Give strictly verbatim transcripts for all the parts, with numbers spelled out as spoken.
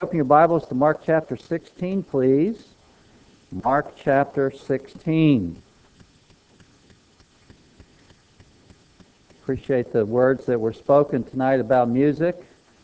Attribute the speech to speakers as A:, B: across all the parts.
A: Open your Bibles to Mark chapter sixteen, please. Mark chapter sixteen. Appreciate the words that were spoken tonight about music,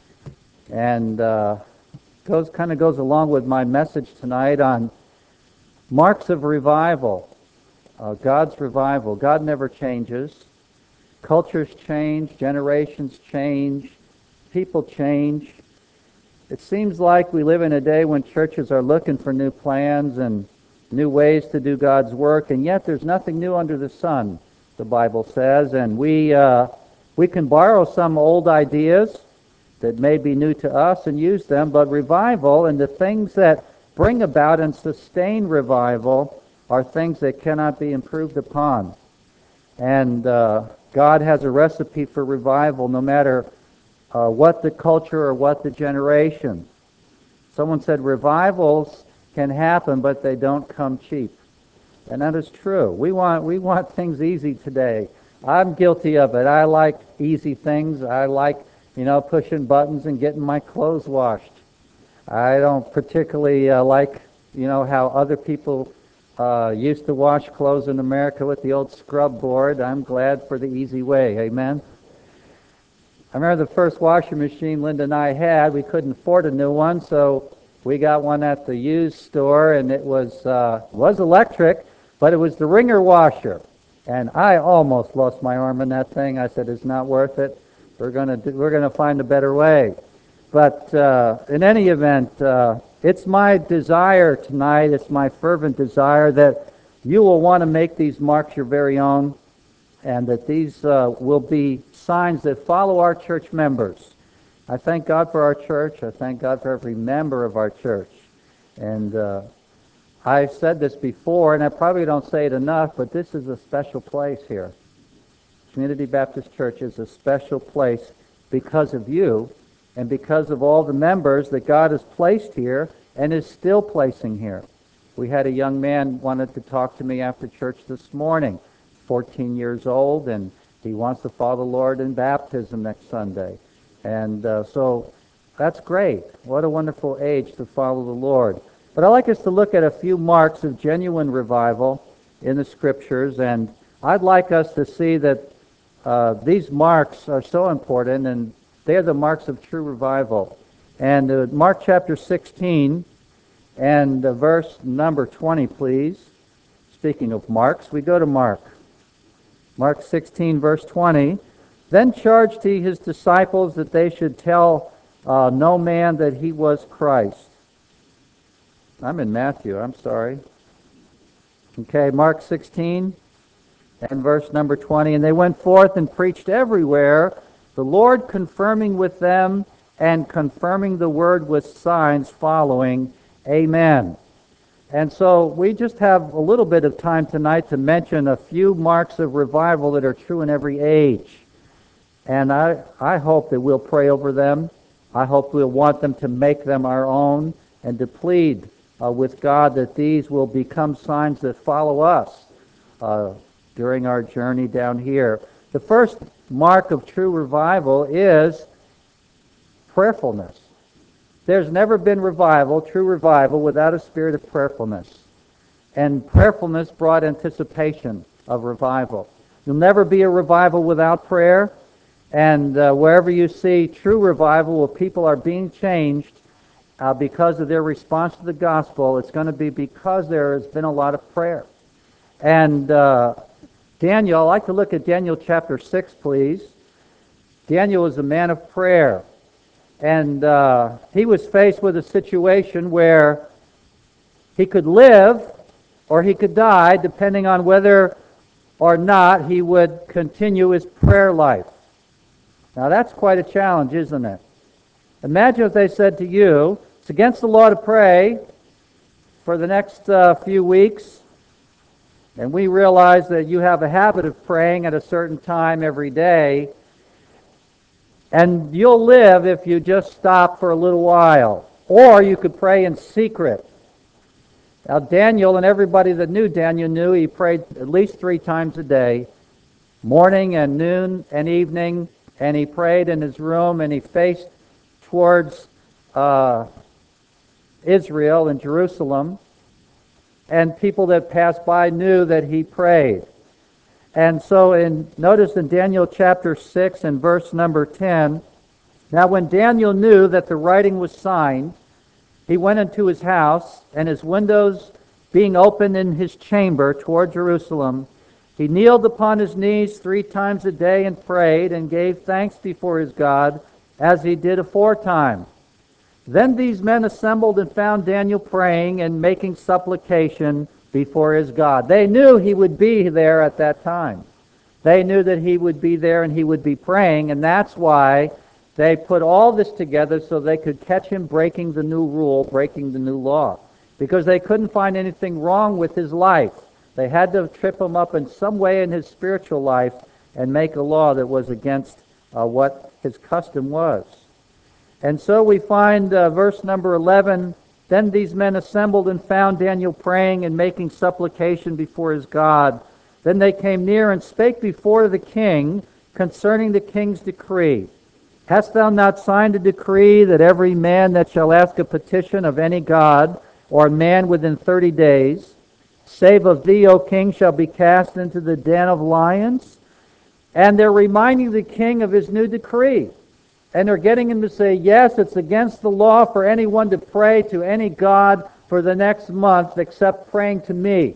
A: and uh, goes kind of goes along with my message tonight on marks of revival. Uh, God's revival. God never changes. Cultures change, generations change, people change. It seems like we live in a day when churches are looking for new plans and new ways to do God's work, and yet there's nothing new under the sun, the Bible says, and we uh, we can borrow some old ideas that may be new to us and use them, but revival and the things that bring about and sustain revival are things that cannot be improved upon. And uh, God has a recipe for revival no matter Uh, what the culture or what the generation. Someone said revivals can happen, but they don't come cheap. And that is true. We want we want things easy today. I'm guilty of it. I like easy things. I like, you know, pushing buttons and getting my clothes washed. I don't particularly uh, like, you know, how other people uh, used to wash clothes in America with the old scrub board. I'm glad for the easy way. Amen? I remember the first washing machine Linda and I had. We couldn't afford a new one, so we got one at the used store, and it was uh, was electric, but it was the wringer washer. And I almost lost my arm in that thing. I said, "It's not worth it. We're gonna do, we're gonna find a better way." But uh, in any event, uh, it's my desire tonight. It's my fervent desire that you will want to make these marks your very own, and that these uh, will be signs that follow our church members. I thank God for our church. I thank God for every member of our church. And uh, I've said this before, and I probably don't say it enough, but this is a special place here. Community Baptist Church is a special place because of you and because of all the members that God has placed here and is still placing here. We had a young man wanted to talk to me after church this morning, fourteen years old, and he wants to follow the Lord in baptism next Sunday. And uh, so that's great. What a wonderful age to follow the Lord. But I'd like us to look at a few marks of genuine revival in the Scriptures, and I'd like us to see that uh, these marks are so important, and they are the marks of true revival. And uh, Mark chapter sixteen and uh, verse number twenty, please. Speaking of marks, we go to Mark. Mark sixteen, verse twenty. Then charged he his disciples that they should tell uh, no man that he was Christ. I'm in Matthew, I'm sorry. Okay, Mark sixteen and verse number twenty. And they went forth and preached everywhere, the Lord confirming with them and confirming the word with signs following. Amen. And so we just have a little bit of time tonight to mention a few marks of revival that are true in every age. And I, I hope that we'll pray over them. I hope we'll want them to make them our own and to plead uh, with God that these will become signs that follow us uh, during our journey down here. The first mark of true revival is prayerfulness. There's never been revival, true revival, without a spirit of prayerfulness. And prayerfulness brought anticipation of revival. There'll never be a revival without prayer. And uh, wherever you see true revival, where people are being changed uh, because of their response to the gospel, it's going to be because there has been a lot of prayer. And uh, Daniel, I'd like to look at Daniel chapter six, please. Daniel was a man of prayer. And uh, he was faced with a situation where he could live or he could die, depending on whether or not he would continue his prayer life. Now that's quite a challenge, isn't it? Imagine if they said to you, it's against the law to pray for the next uh, few weeks, and we realize that you have a habit of praying at a certain time every day, and you'll live if you just stop for a little while. Or you could pray in secret. Now Daniel, and everybody that knew Daniel knew he prayed at least three times a day, morning and noon and evening, and he prayed in his room, and he faced towards uh, Israel and Jerusalem, and people that passed by knew that he prayed. And so in notice in Daniel chapter six and verse number ten, now when Daniel knew that the writing was signed, he went into his house, and his windows being open in his chamber toward Jerusalem, he kneeled upon his knees three times a day and prayed and gave thanks before his God, as he did aforetime. Then these men assembled and found Daniel praying and making supplication before his God. They knew he would be there at that time. They knew that he would be there and he would be praying, and that's why they put all this together so they could catch him breaking the new rule, breaking the new law, because they couldn't find anything wrong with his life. They had to trip him up in some way in his spiritual life and make a law that was against uh, what his custom was. And so we find uh, verse number eleven, then these men assembled and found Daniel praying and making supplication before his God. Then they came near and spake before the king concerning the king's decree. Hast thou not signed a decree that every man that shall ask a petition of any god or man within thirty days, save of thee, O king, shall be cast into the den of lions? And they're reminding the king of his new decree. And they're getting him to say, yes, it's against the law for anyone to pray to any god for the next month except praying to me.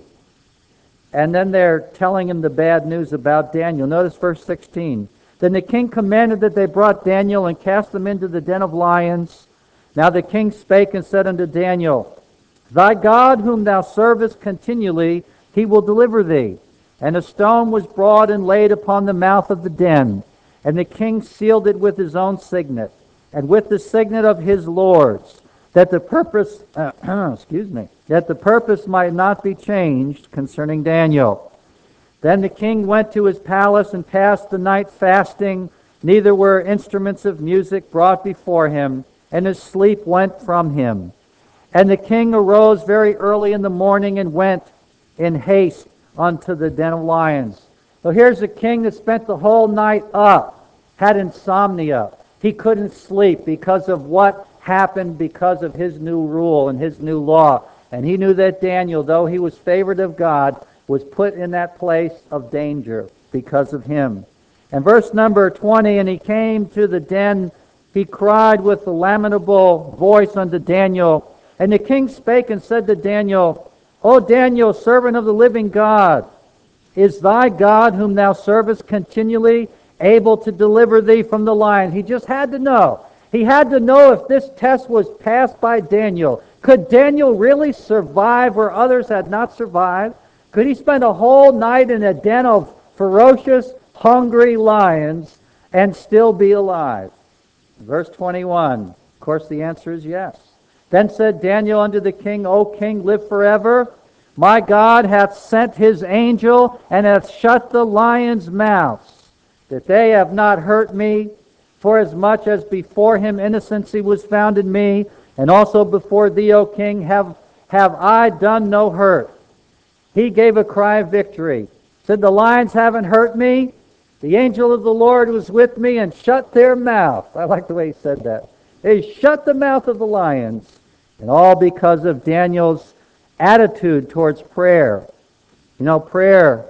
A: And then they're telling him the bad news about Daniel. Notice verse sixteen. Then the king commanded that they brought Daniel and cast him into the den of lions. Now the king spake and said unto Daniel, Thy God whom thou servest continually, he will deliver thee. And a stone was brought and laid upon the mouth of the den. And the king sealed it with his own signet, and with the signet of his lords, that the purpose, uh, excuse me, that the purpose might not be changed concerning Daniel. Then the king went to his palace and passed the night fasting, neither were instruments of music brought before him, and his sleep went from him. And the king arose very early in the morning and went in haste unto the den of lions. So here's a king that spent the whole night up, had insomnia. He couldn't sleep because of what happened because of his new rule and his new law. And he knew that Daniel, though he was favored of God, was put in that place of danger because of him. And verse number twenty, and he came to the den, he cried with a lamentable voice unto Daniel. And the king spake and said to Daniel, O Daniel, servant of the living God, is thy God whom thou servest continually able to deliver thee from the lion? He just had to know. He had to know if this test was passed by Daniel. Could Daniel really survive where others had not survived? Could he spend a whole night in a den of ferocious, hungry lions and still be alive? Verse twenty-one, of course the answer is yes. Then said Daniel unto the king, O king, live forever. My God hath sent his angel, and hath shut the lions' mouths, that they have not hurt me, forasmuch as before him innocency was found in me, and also before thee, O king, have, have I done no hurt. He gave a cry of victory. Said, the lions haven't hurt me. The angel of the Lord was with me and shut their mouth. I like the way he said that. He shut the mouth of the lions. And all because of Daniel's attitude towards prayer. You know, prayer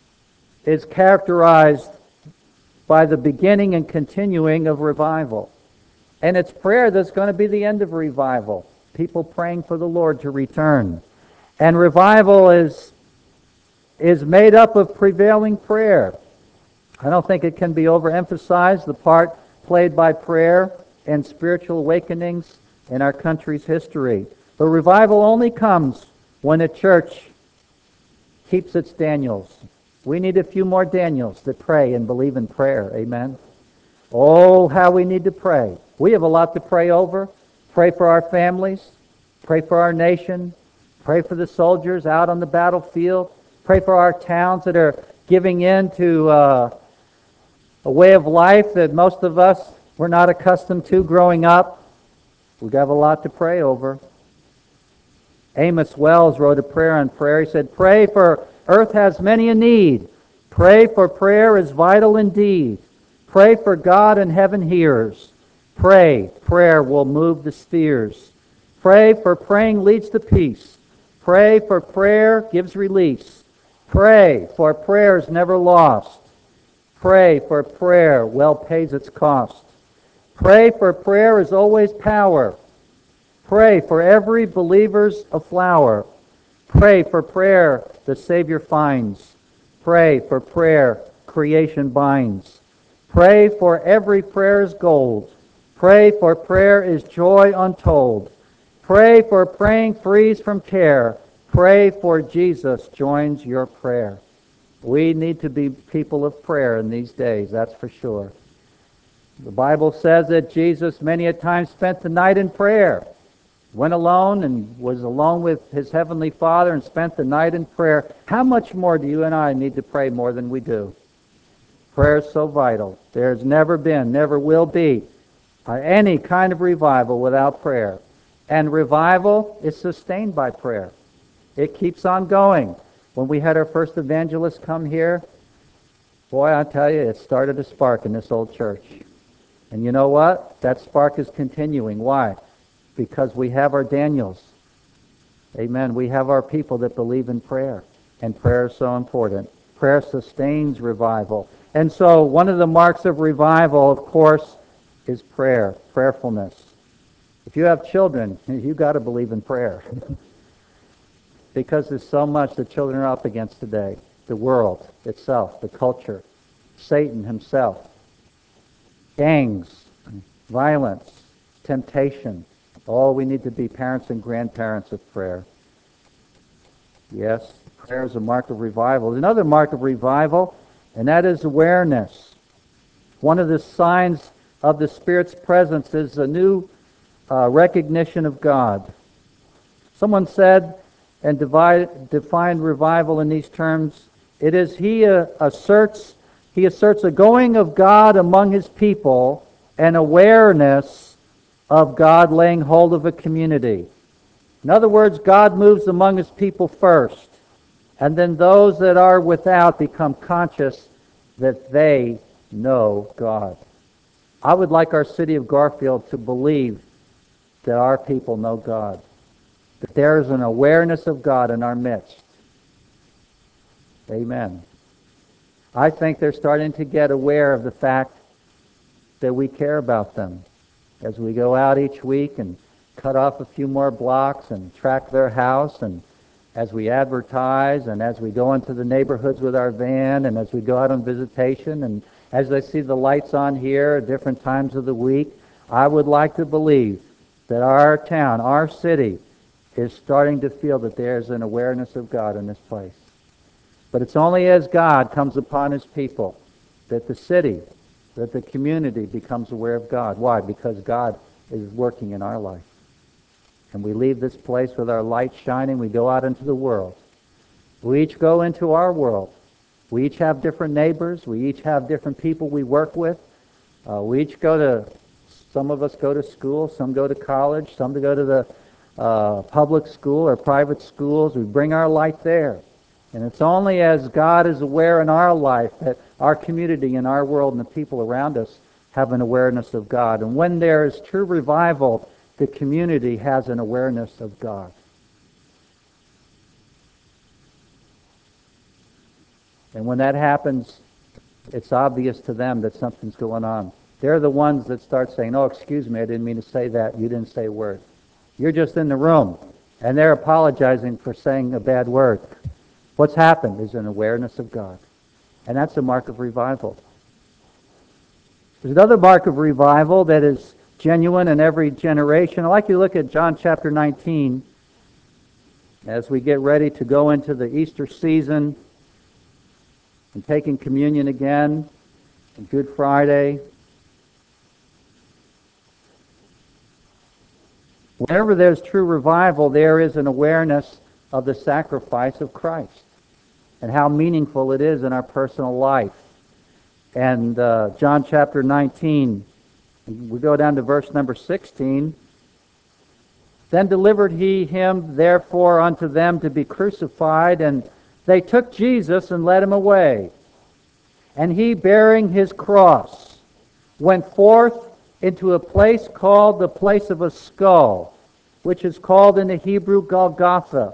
A: is characterized by the beginning and continuing of revival. And it's prayer that's going to be the end of revival. People praying for the Lord to return. And revival is, is made up of prevailing prayer. I don't think it can be overemphasized, the part played by prayer in spiritual awakenings in our country's history. But revival only comes when a church keeps its Daniels. We need a few more Daniels that pray and believe in prayer. Amen. Oh, how we need to pray. We have a lot to pray over. Pray for our families. Pray for our nation. Pray for the soldiers out on the battlefield. Pray for our towns that are giving in to uh, a way of life that most of us were not accustomed to growing up. We have a lot to pray over. Amos Wells wrote a prayer on prayer. He said, pray for earth has many a need. Pray for prayer is vital indeed. Pray for God and heaven hears. Pray, prayer will move the spheres. Pray for praying leads to peace. Pray for prayer gives release. Pray for prayers never lost. Pray for prayer well pays its cost. Pray for prayer is always power. Pray for every believer's a flower. Pray for prayer the Savior finds. Pray for prayer creation binds. Pray for every prayer is gold. Pray for prayer is joy untold. Pray for praying frees from care. Pray for Jesus joins your prayer. We need to be people of prayer in these days, that's for sure. The Bible says that Jesus many a time spent the night in prayer. Went alone and was alone with his heavenly Father and spent the night in prayer. How much more do you and I need to pray more than we do? Prayer is so vital. There's never been, never will be uh, any kind of revival without prayer. And revival is sustained by prayer. It keeps on going. When we had our first evangelist come here, boy, I tell you, it started a spark in this old church. And you know what? That spark is continuing. Why? Because we have our Daniels. Amen. We have our people that believe in prayer. And prayer is so important. Prayer sustains revival. And so one of the marks of revival, of course, is prayer, prayerfulness. If you have children, you've got to believe in prayer. Because there's so much that children are up against today. The world itself, the culture, Satan himself, gangs, violence, temptation. Oh, we need to be parents and grandparents of prayer. Yes, prayer is a mark of revival. Another mark of revival, and that is awareness. One of the signs of the Spirit's presence is a new uh, recognition of God. Someone said and divide, defined revival in these terms, it is he uh, asserts he asserts a going of God among his people and awareness of God laying hold of a community. In other words, God moves among his people first, and then those that are without become conscious that they know God. I would like our city of Garfield to believe that our people know God, that there is an awareness of God in our midst. Amen. I think they're starting to get aware of the fact that we care about them. As we go out each week and cut off a few more blocks and track their house, and as we advertise, and as we go into the neighborhoods with our van, and as we go out on visitation, and as I see the lights on here at different times of the week, I would like to believe that our town, our city, is starting to feel that there's an awareness of God in this place. But it's only as God comes upon his people that the city, that the community becomes aware of God. Why? Because God is working in our life. And we leave this place with our light shining. We go out into the world. We each go into our world. We each have different neighbors. We each have different people we work with. Uh, we each go to, some of us go to school, some go to college, some to go to the uh, public school or private schools. We bring our light there. And it's only as God is aware in our life that our community and our world and the people around us have an awareness of God. And when there is true revival, the community has an awareness of God. And when that happens, it's obvious to them that something's going on. They're the ones that start saying, oh, excuse me, I didn't mean to say that. You didn't say a word. You're just in the room. And they're apologizing for saying a bad word. What's happened is an awareness of God. And that's a mark of revival. There's another mark of revival that is genuine in every generation. I'd like you to look at John chapter nineteen as we get ready to go into the Easter season and taking communion again on Good Friday. Whenever there's true revival, there is an awareness of the sacrifice of Christ and how meaningful it is in our personal life. And uh, John chapter nineteen, we go down to verse number sixteen. Then delivered he him therefore unto them to be crucified, and they took Jesus and led him away. And he, bearing his cross, went forth into a place called the place of a skull, which is called in the Hebrew Golgotha,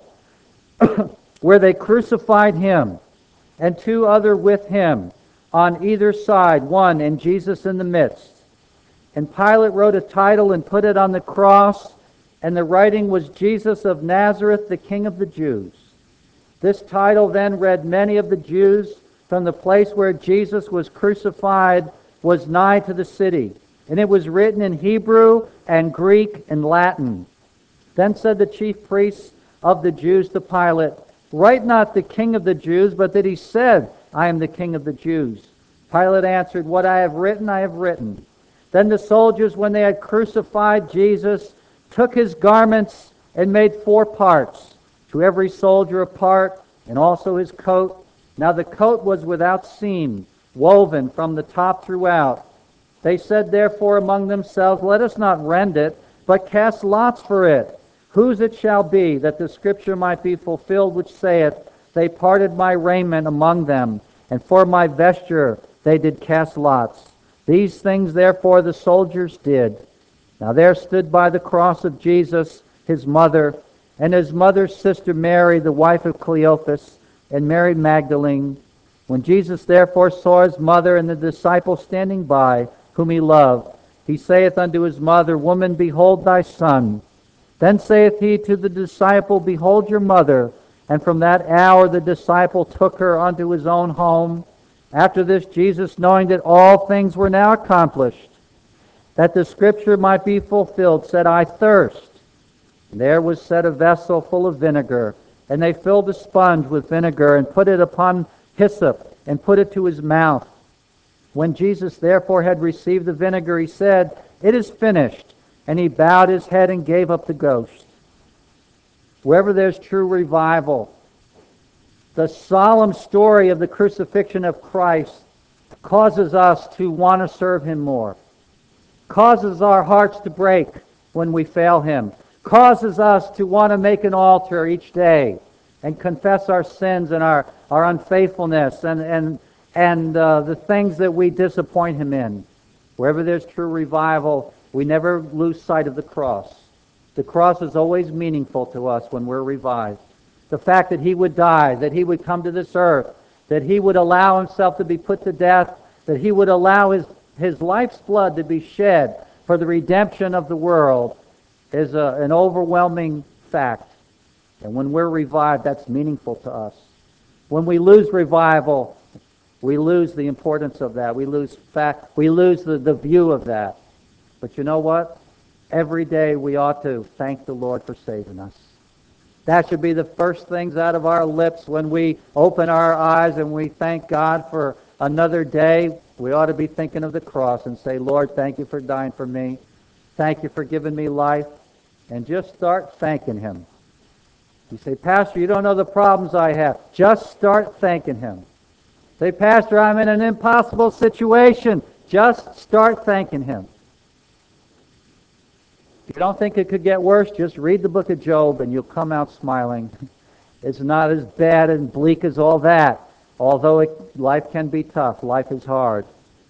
A: where they crucified him, and two other with him, on either side, one and Jesus in the midst. And Pilate wrote a title and put it on the cross, and the writing was Jesus of Nazareth, the King of the Jews. This title then read, many of the Jews from the place where Jesus was crucified was nigh to the city, and it was written in Hebrew and Greek and Latin. Then said the chief priests of the Jews to Pilate, write not the King of the Jews, but that he said, I am the King of the Jews. Pilate answered, what I have written, I have written. Then the soldiers, when they had crucified Jesus, took his garments and made four parts, to every soldier a part, and also his coat. Now the coat was without seam, woven from the top throughout. They said therefore among themselves, let us not rend it, but cast lots for it, whose it shall be, that the scripture might be fulfilled, which saith, they parted my raiment among them, and for my vesture they did cast lots. These things therefore the soldiers did. Now there stood by the cross of Jesus his mother, and his mother's sister Mary, the wife of Cleophas, and Mary Magdalene. When Jesus therefore saw his mother and the disciple standing by, whom he loved, he saith unto his mother, woman, behold thy son. Then saith he to the disciple, behold your mother. And from that hour the disciple took her unto his own home. After this, Jesus, knowing that all things were now accomplished, that the scripture might be fulfilled, said, I thirst. And there was set a vessel full of vinegar, and they filled a sponge with vinegar, and put it upon hyssop, and put it to his mouth. When Jesus therefore had received the vinegar, he said, it is finished. And he bowed his head and gave up the ghost. Wherever there's true revival, the solemn story of the crucifixion of Christ causes us to want to serve him more, causes our hearts to break when we fail him, causes us to want to make an altar each day and confess our sins and our, our unfaithfulness and, and, and uh, the things that we disappoint him in. Wherever there's true revival, we never lose sight of the cross. The cross is always meaningful to us when we're revived. The fact that he would die, that he would come to this earth, that he would allow himself to be put to death, that he would allow his, his life's blood to be shed for the redemption of the world is a, an overwhelming fact. And when we're revived, that's meaningful to us. When we lose revival, we lose the importance of that. We lose fact. We lose the, the view of that. But you know what? Every day we ought to thank the Lord for saving us. That should be the first things out of our lips when we open our eyes and we thank God for another day. We ought to be thinking of the cross and say, Lord, thank you for dying for me. Thank you for giving me life. And just start thanking him. You say, Pastor, you don't know the problems I have. Just start thanking him. Say, Pastor, I'm in an impossible situation. Just start thanking him. If you don't think it could get worse, just read the book of Job and you'll come out smiling. It's not as bad and bleak as all that. Although it, life can be tough, life is hard.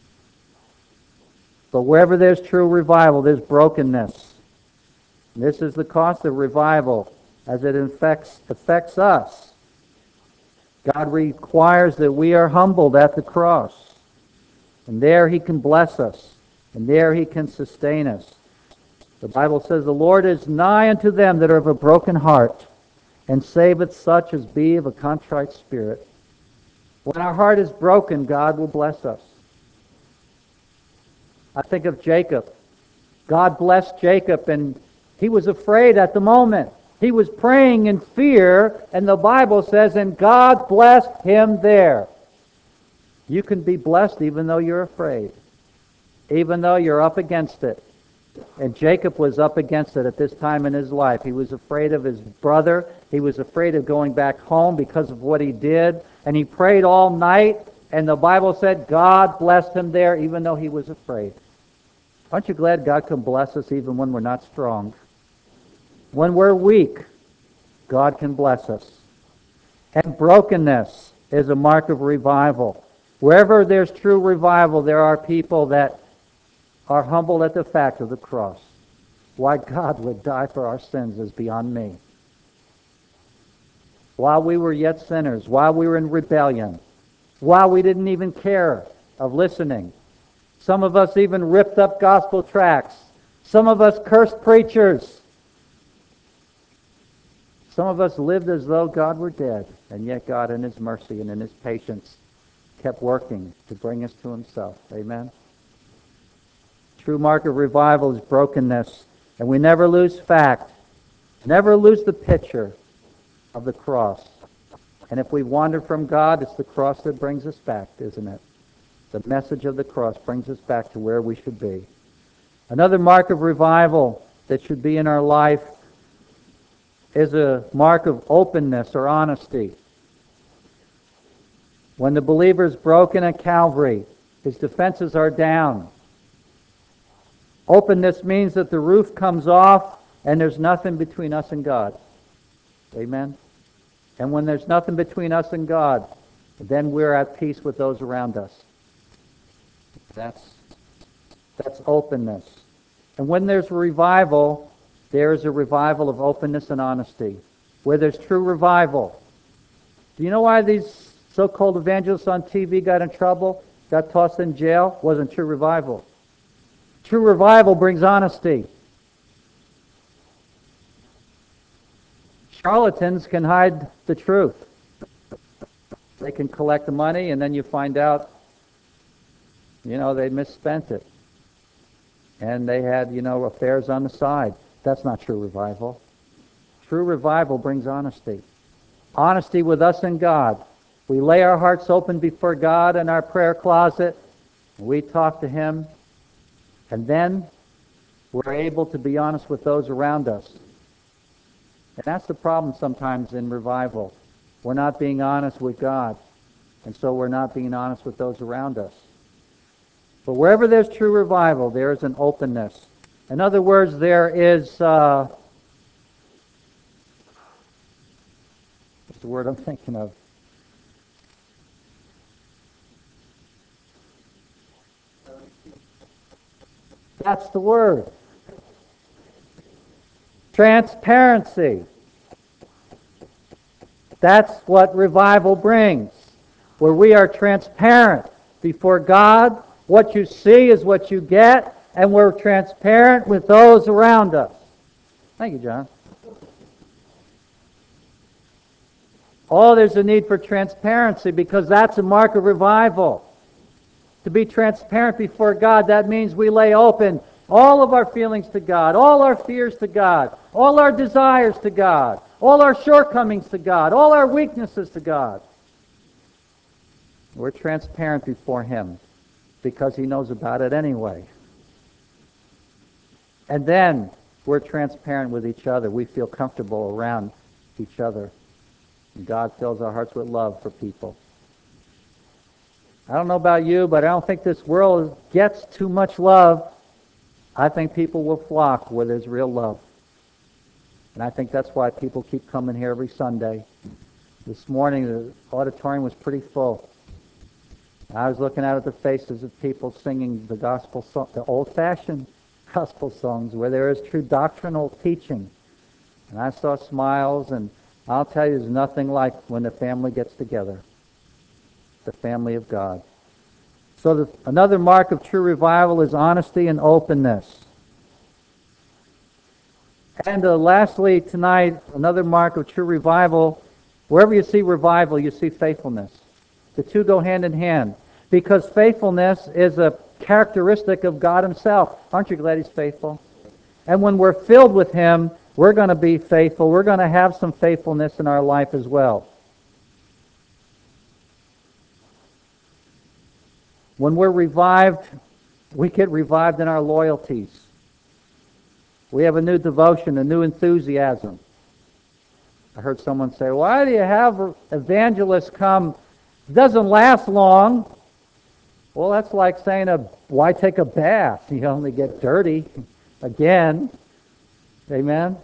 A: But wherever there's true revival, there's brokenness. This is the cost of revival as it affects, affects us. God requires that we are humbled at the cross. And there he can bless us. And there he can sustain us. The Bible says, the Lord is nigh unto them that are of a broken heart, and saveth such as be of a contrite spirit. When our heart is broken, God will bless us. I think of Jacob. God blessed Jacob, and he was afraid at the moment. He was praying in fear, and the Bible says, and God blessed him there. You can be blessed even though you're afraid, even though you're up against it. And Jacob was up against it at this time in his life. He was afraid of his brother. He was afraid of going back home because of what he did. And he prayed all night, and the Bible said God blessed him there even though he was afraid. Aren't you glad God can bless us even when we're not strong? When we're weak, God can bless us. And brokenness is a mark of revival. Wherever there's true revival, there are people that are humbled at the fact of the cross. why God would die for our sins is beyond me. While we were yet sinners, while we were in rebellion, while we didn't even care of listening. Some of us even ripped up gospel tracts. Some of us cursed preachers. Some of us lived as though God were dead, and yet God in His mercy and in His patience kept working to bring us to Himself. Amen? True mark of revival is brokenness, and we never lose fact, never lose the picture of the cross. And if we wander from God, it's the cross that brings us back, isn't it? The message of the cross brings us back to where we should be. Another mark of revival that should be in our life is a mark of openness or honesty. When the believer is broken at Calvary, his defenses are down. Openness means that the roof comes off and there's nothing between us and God. Amen? And when there's nothing between us and God, then we're at peace with those around us. That's, that's openness. And when there's revival, there is a revival of openness and honesty. Where there's true revival. Do you know why these so-called evangelists on T V got in trouble, got tossed in jail? It wasn't true revival. True revival brings honesty. Charlatans can hide the truth. They can collect the money and then you find out, you know, they misspent it. And they had, you know, affairs on the side. That's not true revival. True revival brings honesty. Honesty with us and God. We lay our hearts open before God in our prayer closet. We talk to Him. And then we're able to be honest with those around us. And that's the problem sometimes in revival. We're not being honest with God. And so we're not being honest with those around us. But wherever there's true revival, there is an openness. In other words, there is, uh, what's the word I'm thinking of? That's the word. Transparency. That's what revival brings. Where we are transparent before God. What you see is what you get. And we're transparent with those around us. Thank you, John. Oh, there's a need for transparency because that's a mark of revival. To be transparent before God, that means we lay open all of our feelings to God, all our fears to God, all our desires to God, all our shortcomings to God, all our weaknesses to God. We're transparent before Him because He knows about it anyway. And then we're transparent with each other. We feel comfortable around each other. And God fills our hearts with love for people. I don't know about you, but I don't think this world gets too much love. I think people will flock where there's real love. And I think that's why people keep coming here every Sunday. This morning, the auditorium was pretty full. I was looking out at the faces of people singing the gospel song, the old-fashioned gospel songs where there is true doctrinal teaching. And I saw smiles, and I'll tell you, there's nothing like when the family gets together. The family of God. So the, another mark of true revival is honesty and openness. And uh, lastly, tonight, another mark of true revival, wherever you see revival, you see faithfulness. The two go hand in hand. Because faithfulness is a characteristic of God Himself. Aren't you glad He's faithful? And when we're filled with Him, we're going to be faithful. We're going to have some faithfulness in our life as well. When we're revived, we get revived in our loyalties. We have a new devotion, a new enthusiasm. I heard someone say, why do you have evangelists come? It doesn't last long. Well, that's like saying, a, why take a bath? You only get dirty again. Amen?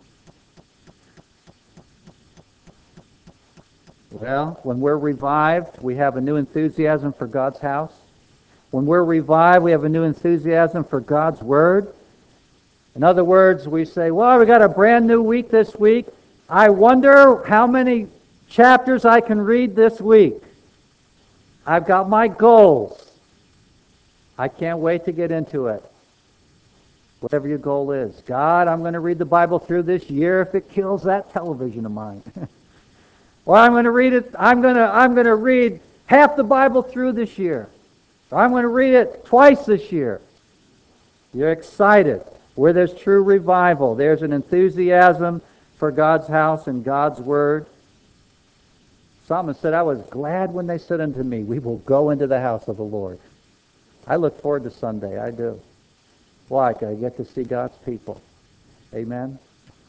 A: Well, when we're revived, we have a new enthusiasm for God's house. When we're revived, we have a new enthusiasm for God's Word. In other words, we say, well, we got a brand new week this week. I wonder how many chapters I can read this week. I've got my goals. I can't wait to get into it. Whatever your goal is. God, I'm going to read the Bible through this year if it kills that television of mine. Or I'm going to read it, I'm going to, I'm going to read half the Bible through this year. Or I'm going to read it twice this year. You're excited. Where there's true revival, there's an enthusiasm for God's house and God's Word. Psalmist said, I was glad when they said unto me, we will go into the house of the Lord. I look forward to Sunday, I do. Why? Because I get to see God's people. Amen?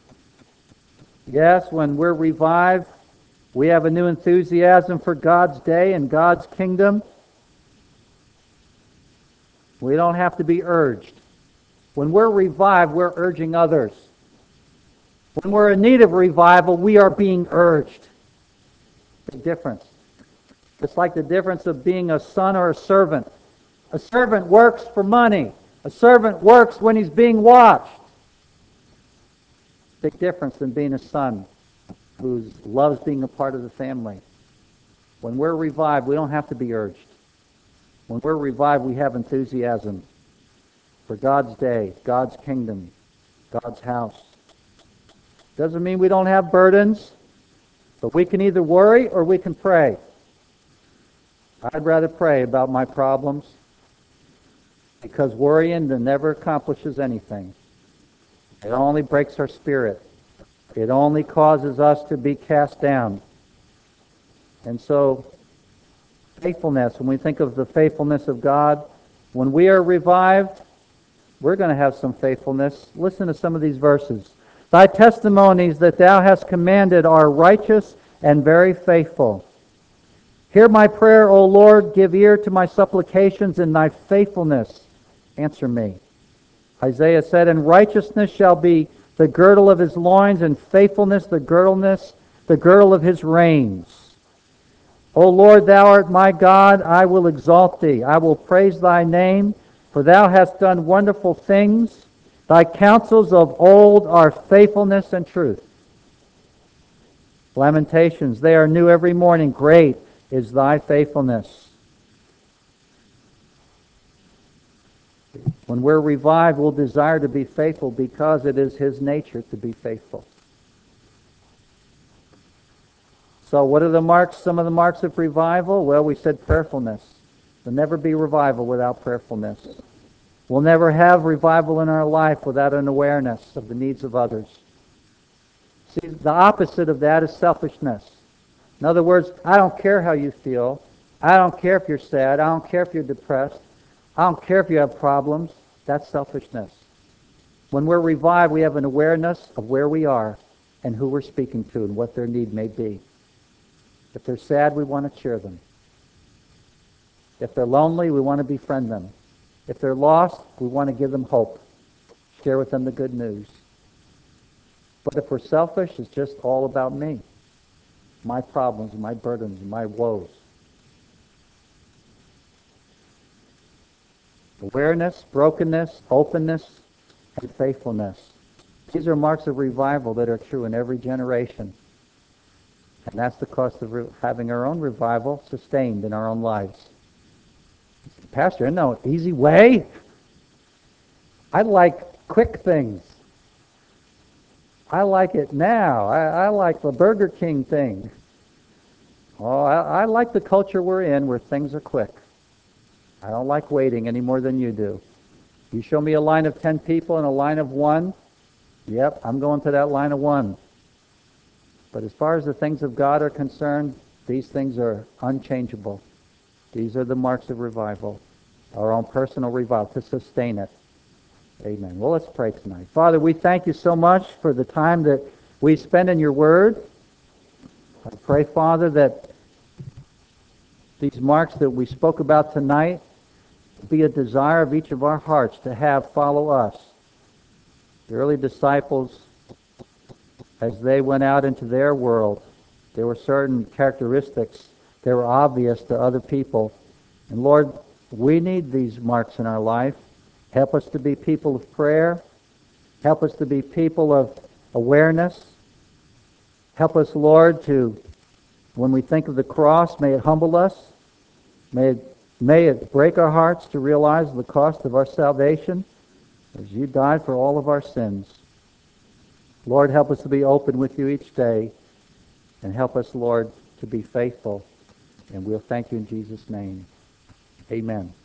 A: Yes, when we're revived, we have a new enthusiasm for God's day and God's kingdom. We don't have to be urged. When we're revived, we're urging others. When we're in need of revival, we are being urged. Big difference. It's like the difference of being a son or a servant. A servant works for money. A servant works when he's being watched. Big difference than being a son who loves being a part of the family. When we're revived, we don't have to be urged. When we're revived, we have enthusiasm for God's day, God's kingdom, God's house. Doesn't mean we don't have burdens, but we can either worry or we can pray. I'd rather pray about my problems because worrying never accomplishes anything. It only breaks our spirit. It only causes us to be cast down. And so, faithfulness, when we think of the faithfulness of God, when we are revived, we're going to have some faithfulness. Listen to some of these verses. Thy testimonies that thou hast commanded are righteous and very faithful. Hear my prayer, O Lord. Give ear to my supplications. In thy faithfulness answer me. Isaiah said, and righteousness shall be the girdle of his loins, and faithfulness the girdleness, the girdle of his reins. O Lord, thou art my God. I will exalt thee. I will praise thy name. For thou hast done wonderful things. Thy counsels of old are faithfulness and truth. Lamentations, they are new every morning. Great is thy faithfulness. When we're revived, we'll desire to be faithful because it is his nature to be faithful. So what are the marks, some of the marks of revival? Well, we said prayerfulness. There'll never be revival without prayerfulness. We'll never have revival in our life without an awareness of the needs of others. See, the opposite of that is selfishness. In other words, I don't care how you feel. I don't care if you're sad. I don't care if you're depressed. I don't care if you have problems. That's selfishness. When we're revived, we have an awareness of where we are and who we're speaking to and what their need may be. If they're sad, we want to cheer them. If they're lonely, we want to befriend them. If they're lost, we want to give them hope. Share with them the good news. But if we're selfish, it's just all about me. My problems, my burdens, my woes. Awareness, brokenness, openness, and faithfulness. These are marks of revival that are true in every generation. And that's the cost of re- having our own revival sustained in our own lives. Pastor, isn't no easy way? I like quick things. I like it now. I, I like the Burger King thing. Oh, I, I like the culture we're in where things are quick. I don't like waiting any more than you do. You show me a line of ten people and a line of one, yep, I'm going to that line of one. But as far as the things of God are concerned, these things are unchangeable. These are the marks of revival, our own personal revival, to sustain it. Amen. Well, let's pray tonight. Father, we thank you so much for the time that we spend in your word. I pray, Father, that these marks that we spoke about tonight be a desire of each of our hearts to have follow us. The early disciples, as they went out into their world, there were certain characteristics that were obvious to other people. And Lord, we need these marks in our life. Help us to be people of prayer. Help us to be people of awareness. Help us, Lord, to, when we think of the cross, may it humble us. May it, may it break our hearts to realize the cost of our salvation as you died for all of our sins. Lord, help us to be open with you each day, and help us, Lord, to be faithful. And we'll thank you in Jesus' name. Amen.